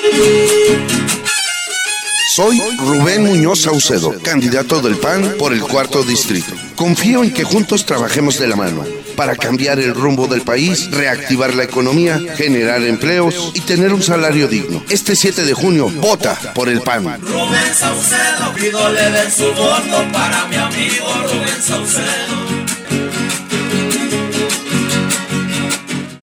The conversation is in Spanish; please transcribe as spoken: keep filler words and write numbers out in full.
Soy Rubén Muñoz Saucedo, candidato del P A N por el cuarto distrito. Confío en que juntos trabajemos de la mano para cambiar el rumbo del país, reactivar la economía, generar empleos y tener un salario digno. Este siete de junio, vota por el P A N. Rubén Saucedo, pido le den su voto para mi amigo Rubén Saucedo.